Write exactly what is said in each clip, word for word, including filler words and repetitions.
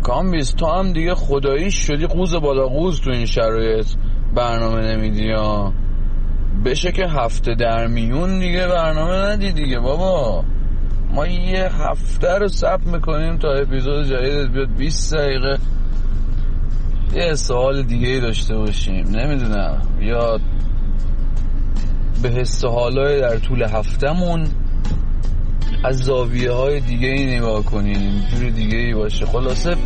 کامبیز تو هم دیگه خداییش شدی قوز بالا قوز تو این شرایط برنامه نمیدی ها. بشه که هفته در میون دیگه برنامه ندی دیگه بابا. ما یه هفته رو ثبت میکنیم تا اپیزود جدید بیاد بیست دقیقه یه سوال دیگه ای داشته باشیم، نمیدونم، یا به حس حالای در طول هفتمون از زاویه های دیگه ای نگاه کنیم، جور دیگه ای باشه. خلاصه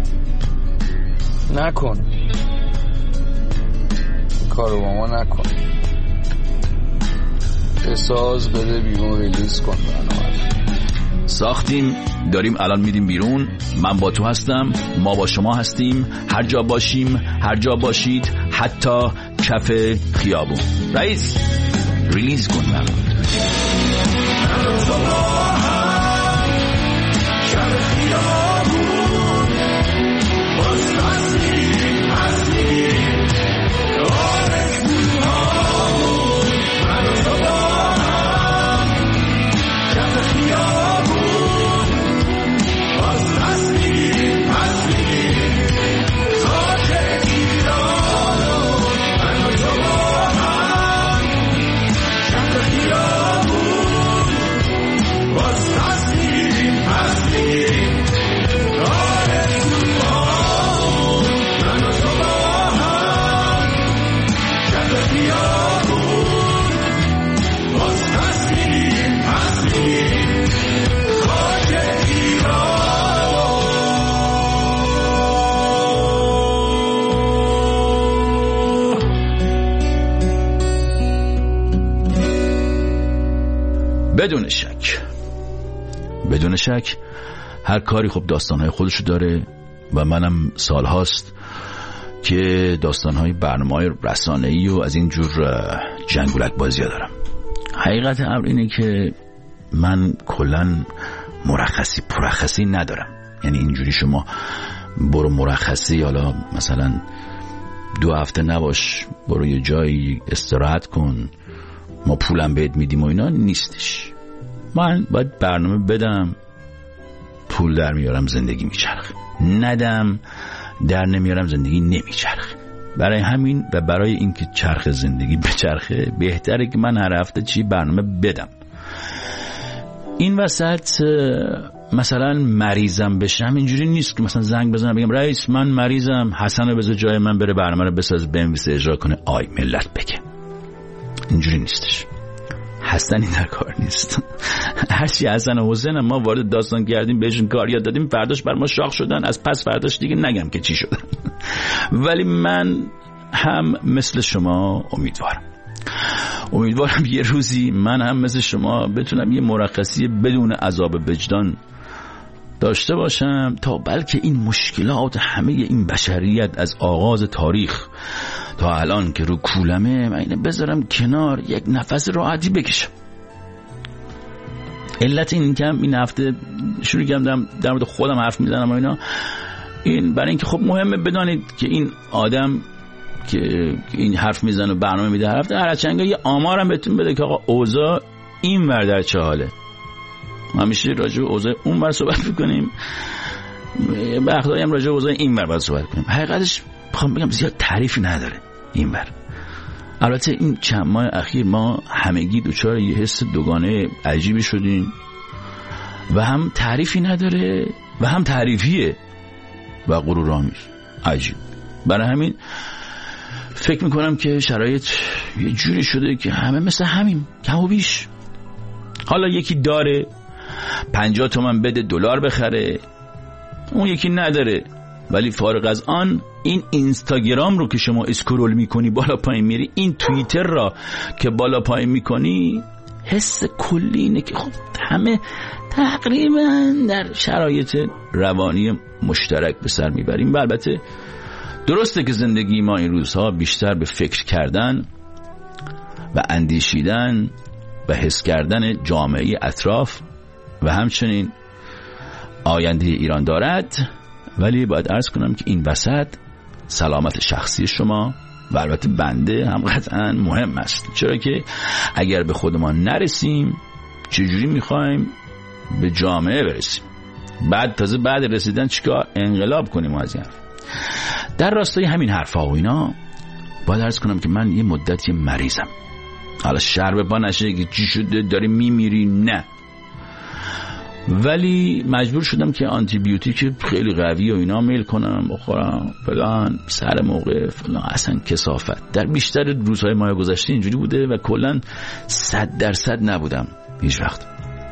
نکن کارو با ما نکن، بساز بده بیرون ریلیز کن برنامه. ساختیم، داریم الان میدیم بیرون. من با تو هستم، ما با شما هستیم، هر جا باشیم، هر جا باشید، حتی کف خیابون. رئیس ریلیز کن برنامه. بدون شک بدون شک هر کاری خب داستانهای خودشو داره و منم سالهاست که داستانهای برنامه‌های رسانه‌ای و از این جور جنگولک بازی‌ها دارم. حقیقت امر اینه که من کلاً مرخصی پرخصی ندارم. یعنی اینجوری شما برو مرخصی، حالا مثلا دو هفته نباش، برو یه جایی استراحت کن، ما پولم بهت میدیم و اینا نیستش. من باید برنامه بدم، پول در میارم، زندگی میچرخه. ندم، در نمیارم، زندگی نمیچرخه. برای همین و برای اینکه چرخ زندگی بچرخه بهتره که من هر هفته چی برنامه بدم. این وسط مثلا مریضم بشم اینجوری نیست که مثلا زنگ بزنم بگم رئیس من مریضم، حسن رو بذار جای من بره برنامه رو بساز بنویسه اجرا کنه آی ملت بگه. اینجوری نیستش. حسنی در کار نیست. هرچی حسن و حسین ما وارد داستان کردیم بهشون کار یاد دادیم، فرداش بر ما شاخ شدن، از پس فرداش دیگه نگم که چی شدن. ولی من هم مثل شما امیدوارم امیدوارم یه روزی من هم مثل شما بتونم یه مرخصی بدون عذاب وجدان داشته باشم، تا بلکه این مشکلات همه این بشریت از آغاز تاریخ تا الان که رو کولمه من اینه بذارم کنار، یک نفس راحتی بکشم. علت این که این هفته شروع کردم در مورد خودم حرف میزنم و اینا، این برای اینکه خب مهمه بدانید که این آدم که این حرف میزنه و برنامه میده هر هفته هر چنگا یه آمارم بهتون بده که آقا اوضاع این ور در چه حاله. ما همیشه راجع به اوضاع اون ور صحبت میکنیم، به وقتایی هم راجع به اوضاع این ور باید صحبت کنیم. حقیقتش بخوام بگم زیاد تعریفی نداره این ور. البته این چند ماه اخیر ما همگی دوچار یه حس دوگانه عجیبی شدیم و هم تعریفی نداره و هم تعریفیه و غرورآمیز عجیب. برای همین فکر میکنم که شرایط یه جوری شده که همه مثل همین کم و بیش. حالا یکی داره پنجاه تومن بده دلار بخره، اون یکی نداره، ولی فارغ از آن این اینستاگرام رو که شما اسکرول میکنی بالا پایین میری، این توییتر را که بالا پایین میکنی، حس کلی اینه که خب همه تقریبا در شرایط روانی مشترک به سر میبریم. و البته درسته که زندگی ما این روزها بیشتر به فکر کردن و اندیشیدن و حس کردن جامعه اطراف و همچنین آینده ایران دارد، ولی باید عرض کنم که این وسط سلامت شخصی شما و البته بنده هم قطعا مهم است. چرا که اگر به خودمان نرسیم چجوری میخوایم به جامعه برسیم؟ بعد تازه بعد رسیدن چیکار؟ انقلاب کنیم از این حرف. در راستای همین حرفا و اینا باید عرض کنم که من یه مدتی مریضم. حالا شر به پا نشه که چی شده داری میمیری، نه، ولی مجبور شدم که آنتی بیوتیک خیلی قوی و اینا میل کنم بخورم فلان سر موقع فلان. اصلا کثافت. در بیشتر روزهای ماه گذشته اینجوری بوده و کلا صد درصد نبودم هیچ وقت.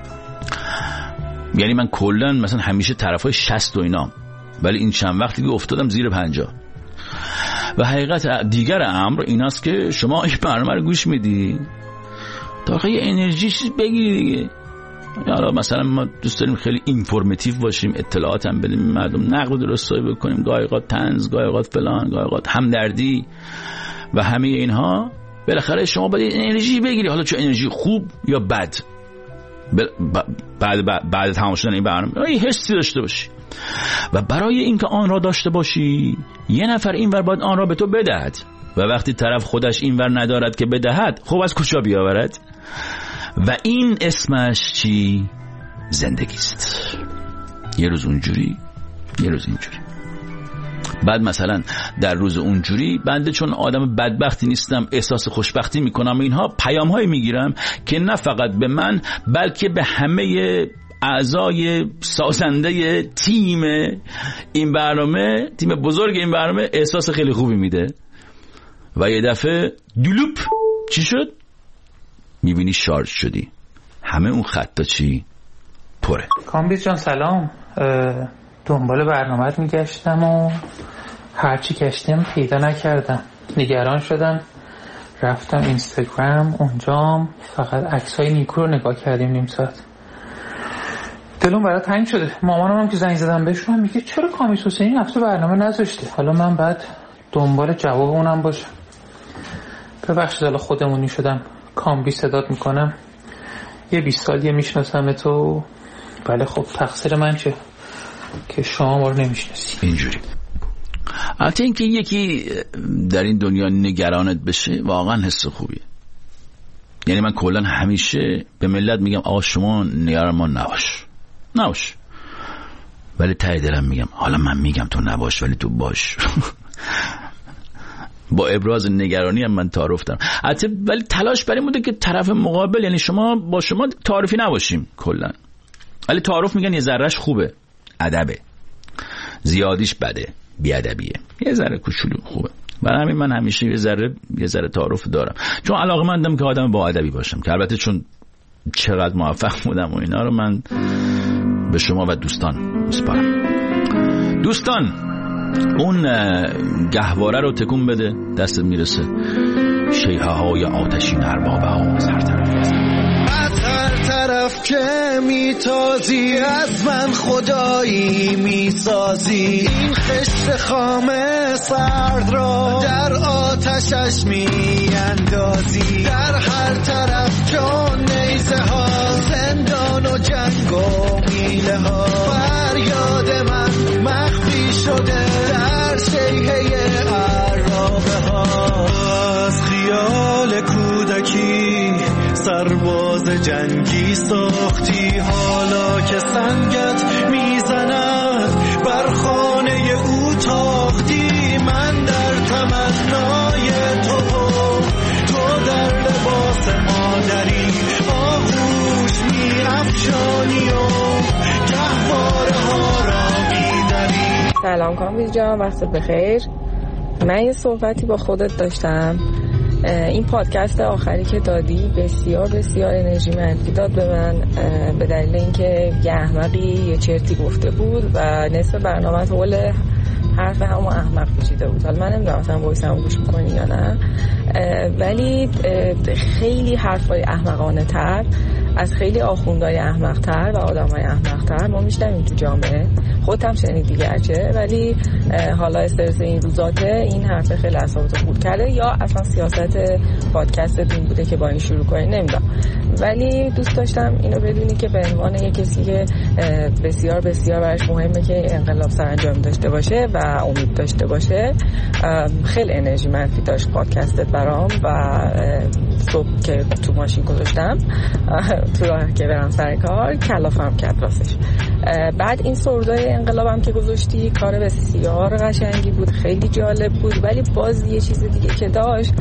یعنی من کلا مثلا همیشه طرفای شصت و اینا، ولی این چند وقتی که افتادم زیر پنجاه. و حقیقت دیگر امر ایناست که شما این برنامه رو گوش میدی تا خیلی انرژی چیز بگیری دیگه. حالا مثلا ما دوست داریم خیلی اینفورماتیو باشیم، اطلاعات هم بدیم مردم، نقد و درستایی بکنیم، گاهی اوقات طنز، گاهی اوقات فلان، گاهی اوقات همدردی و همه اینها. بالاخره شما باید انرژی بگیری، حالا چه انرژی خوب یا بد. بعد بعد, بعد تمام شدن این برنامه یه حسی داشته باشی و برای اینکه آن را داشته باشی یه نفر اینور باید آن را به تو بدهد و وقتی طرف خودش اینور ندارد که بدهد، خب از کجا بیاورد؟ و این اسمش چی؟ زندگیست. یه روز اونجوری، یه روز اینجوری. بعد مثلا در روز اونجوری بنده چون آدم بدبختی نیستم احساس خوشبختی میکنم و اینها پیام‌هایی میگیرم که نه فقط به من بلکه به همه اعضای سازنده تیم این برنامه، تیم بزرگ این برنامه، احساس خیلی خوبی میده. و یه دفعه دولوپ چی شد؟ میبینی شارژ شدی، همه اون خطا چی؟ پره. کامبیز جان سلام، دنبال برنامه‌ات میگشتم و هرچی کشتم پیدا نکردم، نگران شدم، رفتم اینستاگرام، اونجام فقط عکسای نیکو رو نگاه کردیم نیم ساعت. دلم برات تنگ شده. مامانم هم که زنگ زدم بهشون میگه چرا کامیس حسینی هفته برنامه نذاشته. حالا من بعد دنبال جواب اونم باشم. ببخشید حالا خودمونی شدم کامبی صدات میکنم، یه بیست سالیه میشناسم تو. بله خب تقصیر من چه که شما ما رو نمیشناسی. اینجوری البته اینکه یکی در این دنیا نگرانت بشه واقعا حس خوبیه. یعنی من کلا همیشه به ملت میگم آقا شما نگران ما نباش نباش، ولی ته دلم میگم حالا من میگم تو نباش ولی تو باش. با ابراز نگرانی هم من تعارف دارم البته، ولی تلاش برای بوده که طرف مقابل، یعنی شما با شما تعارفی نباشیم کلا، ولی تعارف میگن یه ذرهش خوبه، ادبه، زیادیش بده، بیادبیه، یه ذره کوچولو خوبه. برای همین من همیشه یه ذره یه ذره تعارف دارم، چون علاقه‌مندم که آدم با ادبی باشم، که البته چون چقدر موفق بودم و اینا رو من به شما و دوستان میسپارم. دوستان اون گهواره رو تکون بده، دستت میرسه. شیهه های آتشین اربابه ها از هر طرف از هر طرف که میتازی، از من خدایی میسازی. این خشت خام سرد را در آتشش میاندازی. در هر طرف چون نیزه ها، زندان و جنگ و میله ها. فریاد من مخفی شده در شیهه عرابه ها. از خیال کودکی سرباز جنگی ساختی، حالا که سنگت میزند بر خانه او تاختی. من در تمنای تو، تو در لباس مادری، آغوش میافشانی و گهواره ها را میدری. سلام کامبیز جان، وقتت بخیر. من یه صحبتی با خودت داشتم. این پادکست آخری که دادی بسیار بسیار انرژی منفی داد به من، به دلیل اینکه یه احمقی یه چرتی گفته بود و نصف برنامه حول حرف همون احمق پیچیده بود. حالا من نمیدونم مثلا وایس هم گوش میکنی یا نه، ولی خیلی حرفای احمقانه تر از خیلی آخوندهای احمق تر و آدمای احمق تر ما میشنویم تو جامعه. خودت هم شنیدی گرچه، ولی حالا استرس این روزاته این حرف خیلی اعصابتو خورد کرده، یا اصلا سیاست پادکست این بوده که با این شروع کنی، نمیدونم. ولی دوست داشتم اینو بدونی که به عنوان یک کسی که بسیار بسیار براش مهمه که انقلاب سرانجام داشته باشه باشه و امید داشته باشه. خیلی انرژی منفی داشت پادکستت برام و صبح که تو ماشین گذاشتم تو راه که برم سر کار کلافم کرد راستش. بعد این سردای انقلابم که گذاشتی کار بسیار قشنگی بود، خیلی جالب بود، ولی باز یه چیز دیگه که داشت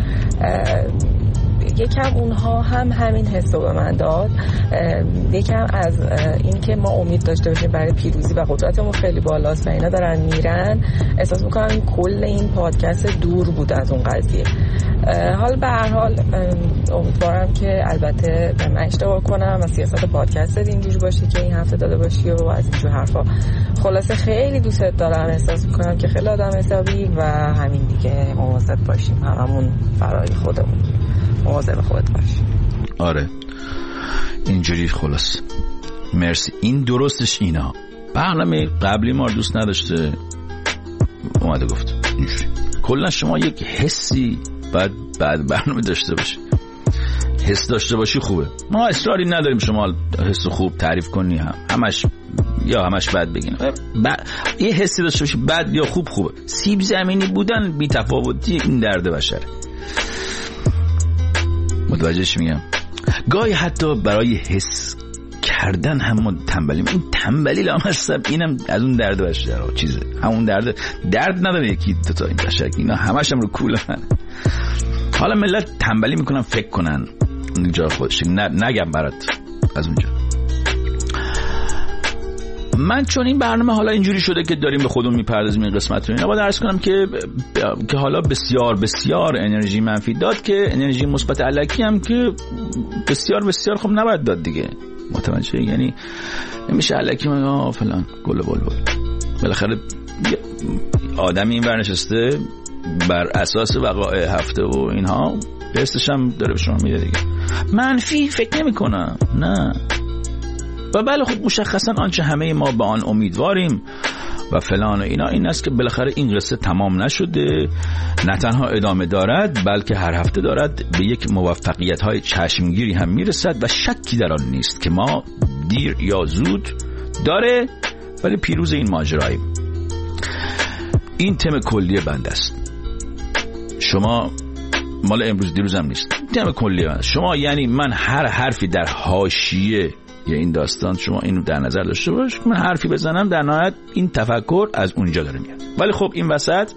یکم اونها هم همین حسو به من داد، یکم از این که ما امید داشته باشیم برای پیروزی و قدرتمون خیلی بالاست و اینا دارن میرن، احساس میکنم این کل این پادکست دور بود از اون قضیه. حال به هر حال امیدوارم که البته من اشتباه کنم و سیاست پادکست اینجوری باشه که این هفته داده باشی و از اینجور حرفا. خلاصه خیلی دوستت دارم، احساس میکنم که خیلی آدم حسابی و همین دیگه، مواظب باشیم هممون برای خودمون، مواظب خودت باش. آره اینجوری. خلاص مرسی. این درستش اینا برنامه قبلی ما دوست نداشته اومده گفت اینجوری. کلا شما یک حسی بعد بعد برنامه داشته باشی، حس داشته باشی خوبه. ما اصراری نداریم شما حس خوب تعریف کنی هم همش یا همش بد بگین. ب... یه حسی داشته باشی بد یا خوب خوبه. سیب زمینی بودن بی تفاوتی این درد بشره. متوجهش میگم. گاهی حتی برای حس کردن هم ما تنبلیم. این تنبلی لامصب اینم از اون درد بشره چیزه. همون درد درد نداره یکی دو تا این بشره اینا همش هم رو کولن. حالا ملت تنبلی میکنن فکر کنن اونجا خودش نگم برات از اونجا. من چون این برنامه حالا اینجوری شده که داریم به خودمون میپردازیم این قسمت رو، اینا باید عرض کنم که که حالا بسیار بسیار انرژی منفی داد که انرژی مثبت الکی هم که بسیار بسیار خب نباید داد دیگه. متوجه؟ یعنی نمیشه الکی ما فلان گل بلبل. بالاخره آدمی این ورنشسته بر اساس وقایع هفته و اینها حسش هم داره به شما میده دیگه. منفی فکر نمی کنم نه. و بله خب مشخصا آنچه همه ما به آن امیدواریم و فلان و اینا این است که بالاخره این قصه تمام نشده، نه تنها ادامه دارد بلکه هر هفته دارد به یک موفقیت های چشمگیری هم میرسد و شکی در آن نیست که ما دیر یا زود داره ولی پیروز این ماجراییم. این تم کلی بنده است. شما مال امروز دیروز هم نیست. تم کلی بنده شما، یعنی من هر حرفی در حاشیه یا این داستان شما اینو در نظر داشته باش، من حرفی بزنم در نهایت این تفکر از اونجا داره میاد. ولی خب این وسط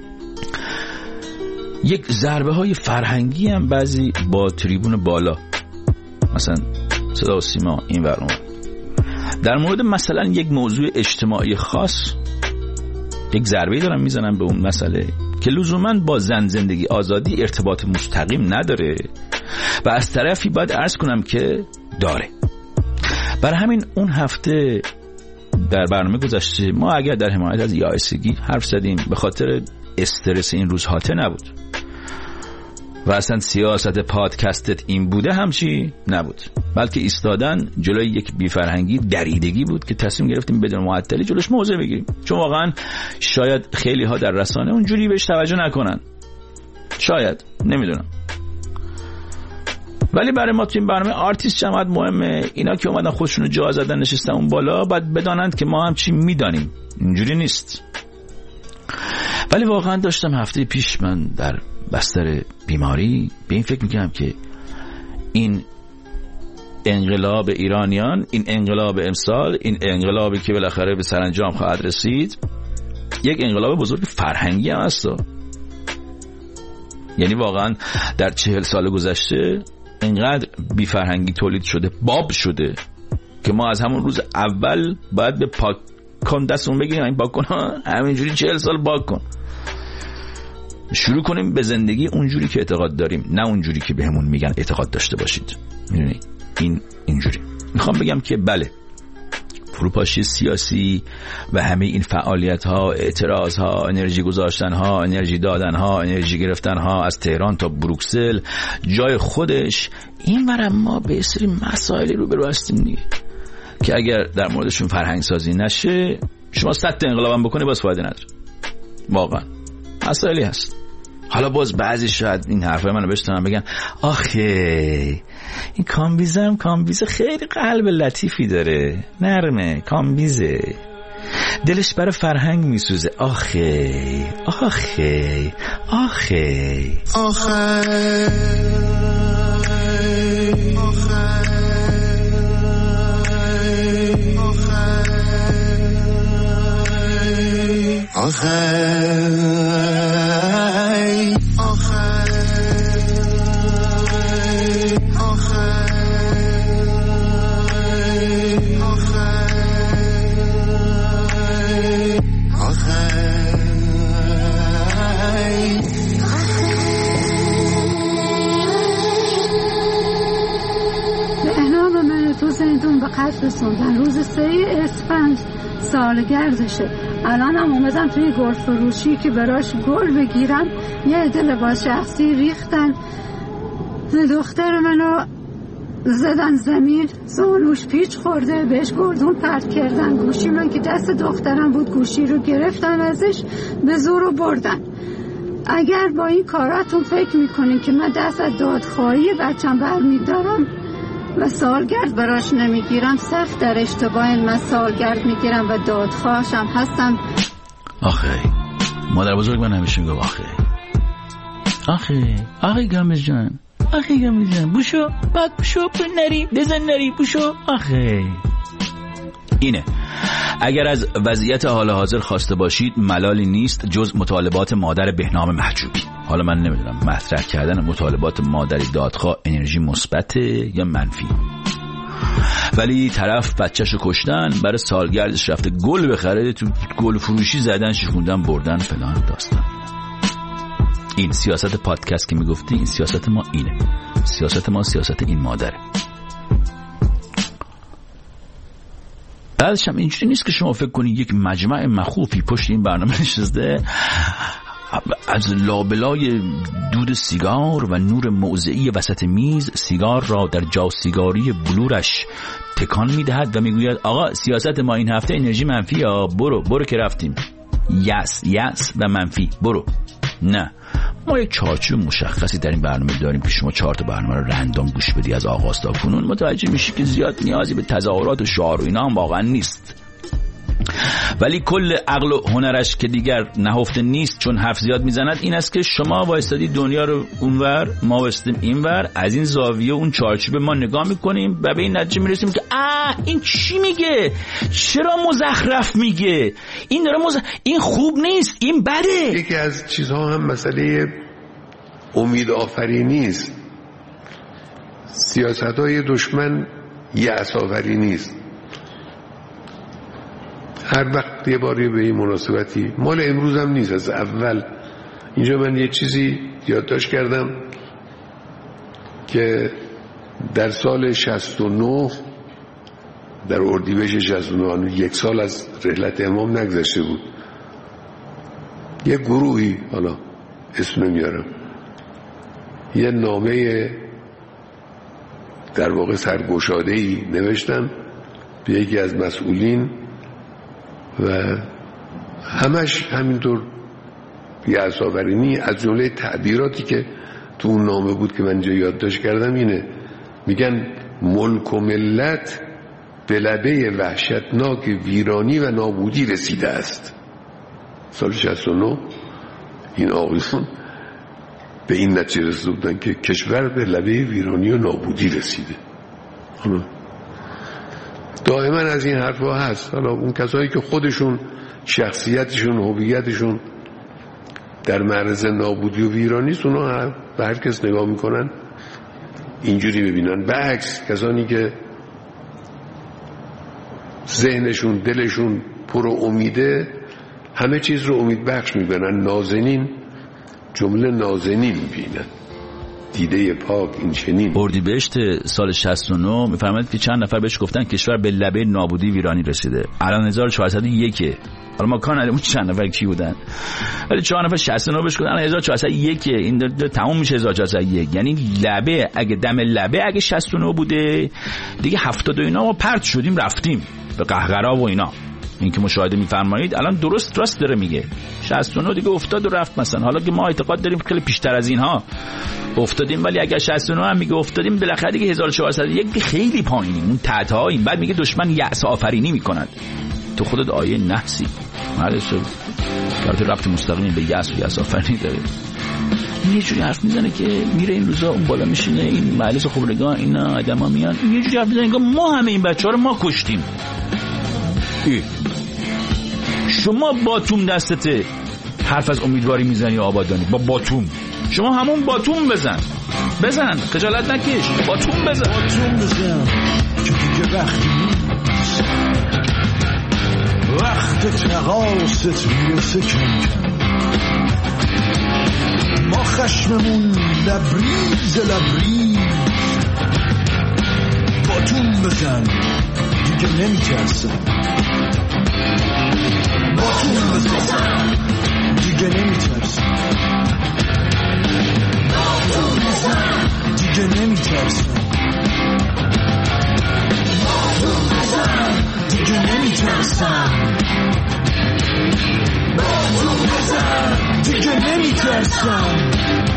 یک ضربه های فرهنگی هم بعضی با تریبون بالا مثلا صدا و سیما این ور اون در مورد مثلا یک موضوع اجتماعی خاص یک ضربه دارم میزنم به اون مسئله که لزوما با زن زندگی آزادی ارتباط مستقیم نداره و از طرفی باید عرض کنم که داره. برای همین اون هفته در برنامه گذشته ما اگر در حمایت از یائسگی حرف زدیم به خاطر استرس این روز هاته نبود و اصلا سیاست پادکستت این بوده همچی نبود، بلکه ایستادن جلوی یک بیفرهنگی دریدگی بود که تصمیم گرفتیم بدون معطلی جلوش موضع بگیریم. چون واقعا شاید خیلی ها در رسانه اونجوری بهش توجه نکنن، شاید نمیدونم، ولی برای ما تو این برنامه آرتیست جماعت مهمه. اینا که اومدن خودشونو جا زدن نشستن اون بالا باید بدانند که ما هم چی میدانیم، اینجوری نیست. ولی واقعا داشتم هفته پیش من در بستر بیماری به این فکر میکنم که این انقلاب ایرانیان، این انقلاب امسال، این انقلابی که بالاخره به سرانجام خواهد رسید یک انقلاب بزرگ فرهنگی هم هست. یعنی واقعا در چهل سال گذشته اینقدر بی فرهنگی تولید شده، باب شده که ما از همون روز اول باید به پاک کن دستمون بگیریم، این پاک کن همینجوری چهل سال پاک کن، شروع کنیم به زندگی اونجوری که اعتقاد داریم، نه اونجوری که بهمون میگن اعتقاد داشته باشید. میدونی این اینجوری میخوام بگم که بله فروپاشی سیاسی و همه این فعالیت ها، اعتراض ها، انرژی گذاشتن ها، انرژی دادن ها، انرژی گرفتن ها از تهران تا بروکسل جای خودش، این ورم ما به سری مسائلی رو برو هستیم دیگه که اگر در موردشون فرهنگ سازی نشه شما صد تا انقلابم بکنی باز فایده نداره. واقعا مسائلی هست. حالا باز بعضی شاید این حرفای منو بشنون بگن آخه این کامبیزه هم کامبیزه خیلی قلب لطیفی داره، نرمه، کامبیزه. دلش برای فرهنگ میسوزه. آخه آخه آخه آخه رسوندن روز سه اسفند سالگردشه. الان هم اومدم توی گل فروشی که براش گل بگیرم، یه عده لباس شخصی ریختن، دختر منو زدن زمین، زانوش پیچ خورده، بهش گردون پرت کردن. گوشی من که دست دخترم بود گوشی رو گرفتن ازش، به زور رو بردن. اگر با این کاراتون فکر میکنین که من دست از دادخواهی بچم برمیدارم و سالگرد براش نمیگیرم، سخت در اشتباه. من سالگرد میگیرم و دادخواهشم هستم. آخه مادر بزرگ من همیشه میگه آخه آخه آخه گامز جان، آخه گامز جان بوشو بعد بوشو نری بزن نری بوشو. آخه اینه. اگر از وضعیت حال حاضر خواسته باشید ملالی نیست جز مطالبات مادر بهنام محجوبی. حالا من نمیدونم مطرح کردن مطالبات مادری دادخواه انرژی مثبت یا منفی، ولی طرف بچه‌شو کشتن، برای سالگردش رفته گل بخره، تو گل فروشی زدن شکوندن بردن فلان داستان. این سیاست پادکست که میگفتی، این سیاست ما اینه. سیاست ما سیاست این مادره. بعدش هم اینجوری نیست که شما فکر کنی یک مجمع مخوفی پشت این برنامه نشسته از لابلای دود سیگار و نور موضعی وسط میز سیگار را در جا سیگاری بلورش تکان میدهد و میگوید آقا سیاست ما این هفته انرژی منفی، یا برو برو که رفتیم، یس یس و منفی برو. نه، ما یک چارچوب مشخصی در این برنامه داریم که شما چهار تا برنامه رو رندوم گوش بدی از آغاز تا کنون متوجه میشی که زیاد نیازی به تظاهرات و شعار و اینا هم واقعا نیست. ولی کل عقل و هنرش که دیگر نهفته نیست چون حرف زیاد میزند این است که شما وایستادی دنیا رو اونور، ما وایستیم اینور، از این زاویه اون چارچوب ما نگاه میکنیم و به این نتیجه میرسیم که آه این چی میگه، چرا مزخرف میگه، این داره مز... این خوب نیست، این بده. یکی از چیزها هم مسئله امید آفرینی است. سیاست‌های دشمن یأس آفرینی است. هر وقت یه باری به این مناسبتی، مال امروز هم نیست، از اول اینجا من یه چیزی یادداشت کردم که در سال شصت و نه، در اردیبهشت شصت و نه، یک سال از رحلت امام نگذشته بود، یه گروهی، حالا اسم نمیارم، یه نامه در واقع سرگشاده‌ای نوشتن به یکی از مسئولین و همش همینطور یأس آفرینی. از جمله تعبیراتی که تو اون نامه بود که من اینجا یادداشت کردم اینه، میگن ملک و ملت به لبه وحشتناک ویرانی و نابودی رسیده است. سال شصت و نه این آقایون به این نتیجه رسیدن که کشور به لبه ویرانی و نابودی رسیده. حالا دائما از این حرفا هست. حالا اون کسایی که خودشون شخصیتشون هویتشون در معرض نابودی و ویرانی است، اونا به هر کس نگاه میکنن اینجوری ببینن. برعکس کسانی که ذهنشون دلشون پر امیده همه چیز رو امید بخش میبینن. نازنین جمله نازنین بینن، دیده پاک این چنین. اردیبهشت سال شصت و نه میفرماید که چند نفر بهش گفتن کشور به لبه نابودی ویرانی رسیده. الان هزار و چهارصد و یک. حالا ما کار نداریم اون چند نفر کی بودن، ولی چهار نفر شصت و نه بهش گفتن الان هزار و چهارصد و یک، این تموم میشه هزار و چهارصد و یک. یعنی لبه، اگه دم لبه اگه شصت و نه بوده دیگه هفتاد و اینا ما پرت شدیم رفتیم به قهقرا و اینا. این که مشاهده میفرمایید الان درست راست داره میگه. شصت و نه دیگه افتاد و رفت مثلا. حالا که ما اعتقاد داریم خیلی پیشتر از اینها افتادیم، ولی اگر شصت و نه هم میگه افتادیم بالاخره دیگه هزار و چهارصد و یک خیلی پایینیم، اون تحت‌هاییم. بعد میگه دشمن یأس آفرینی میکنند. تو خودت آیه نحسی مرد شد که ربط مستقیم به یأس و یأس آفرینی داره. یه جوری حرف میزنه که میره این روزا اون بالا میشینه این مجلس خبرگان اینا آدما میان یه جوری حرف میزنه ما همه این بچه‌ها رو ما کشتیم. ای. شما باتوم دستته حرف از امیدواری میزنی آبادانی با باتوم. شما همون باتوم بزن بزن خجالت نکش باتوم بزن باتوم بزن که دیگه وقتی نیست وقت تقاست میرسه کم کم ما خشممون لبریز لبریز باتوم بزن دیگه نمیترسم باتوم بزن دیگه نمیترسم باتوم بزن دیگه نمیترسم باتوم بزن دیگه نمیترسم باتوم بزن دیگه نمیترسم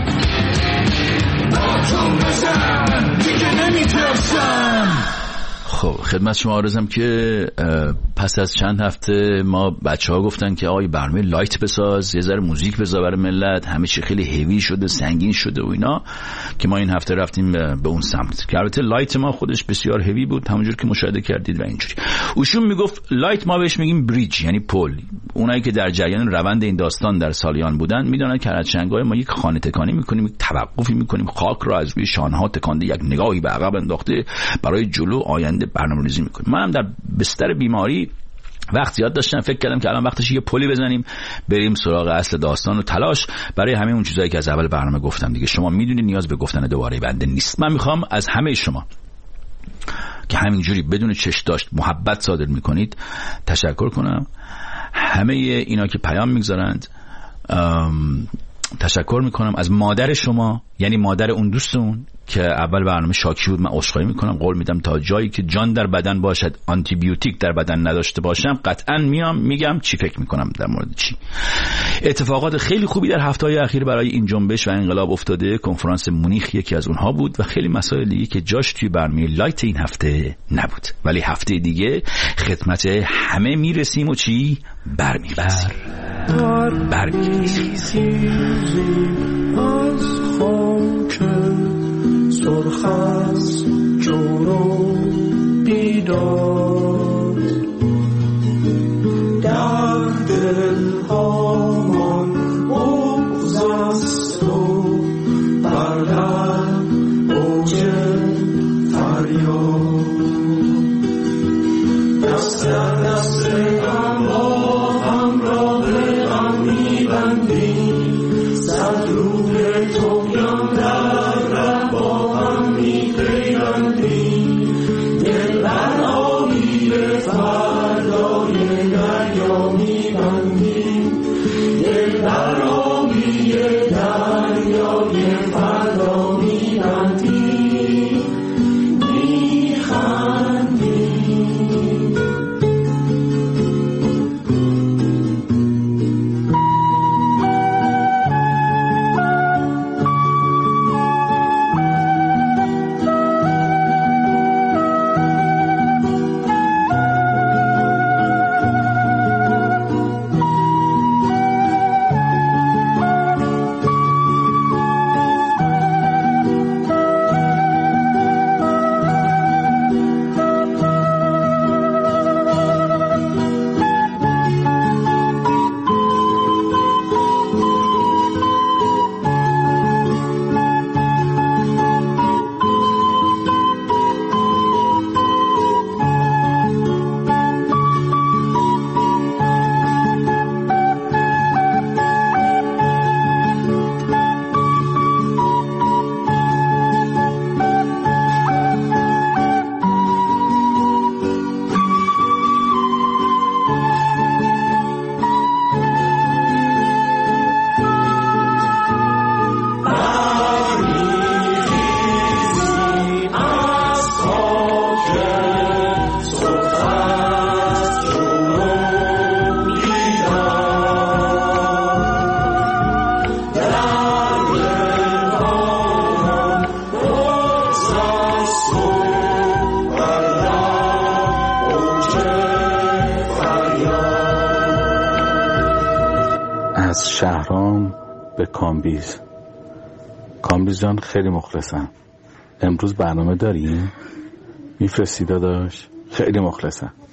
باتوم بزن دیگه نمیترسم. خب خدمت شما عرضم که پس از چند هفته ما بچه ها گفتن که آقای برنامه لایت بساز یه ذره موزیک بذار برای ملت همه چی خیلی هیوی شده سنگین شده و اینا که ما این هفته رفتیم به اون سمت که البته لایت ما خودش بسیار هیوی بود همونجور که مشاهده کردید و اینجوری. اوشون میگفت لایت ما بهش میگیم بریج یعنی پل. اونایی که در جریان روند این داستان در سالیان بودن میدونن که از چنگای ما یک خانه تکانی میکنیم یک توقفی میکنیم خاک رو از روی شانها تکانده یک نگاهی به عقب انداخته برای جلو آینده برنامه‌ریزی میکنیم. منم در بستر بیماری وقت زیاد داشتم فکر کردم که الان وقتش یه پلی بزنیم بریم سراغ اصل داستان و تلاش برای همه اون چیزایی که از اول برنامه گفتم دیگه. شما میدونید نیاز به گفتن دوباره بنده نیست. من میخوام از همه شما که همینجوری بدون چش داشت محبت صادر میکنید تشکر کنم. همه اینا که پیام میگذارند تشکر میکنم از مادر شما یعنی مادر اون دوستمون که اول برنامه شاکی بود. من عذرخواهی میکنم قول میدم تا جایی که جان در بدن باشد آنتی بیوتیک در بدن نداشته باشم قطعا میام میگم چی فکر میکنم در مورد چی. اتفاقات خیلی خوبی در هفته‌های اخیر برای این جنبش و انقلاب افتاده. کنفرانس مونیخ یکی از اونها بود و خیلی مسائل دیگه که جاش توی برنامه لایت این هفته نبود ولی هفته دیگه خدمت همه میرسیم و چی برمی‌رسیم برمی‌رسیم از خاک سرخ از جور و بیداد در دل هامان بغض است و بر لب اوج فریاد دست در دست هم با همراه هم میبندیم صد روی طغیان در ره با هم میپیوندیم دل بر آبی فردای دریا میبندیم از شهرام به کامبیز. کامبیز جان خیلی مخلصم. امروز برنامه داریم؟ میفرستی داداش؟ خیلی مخلصم.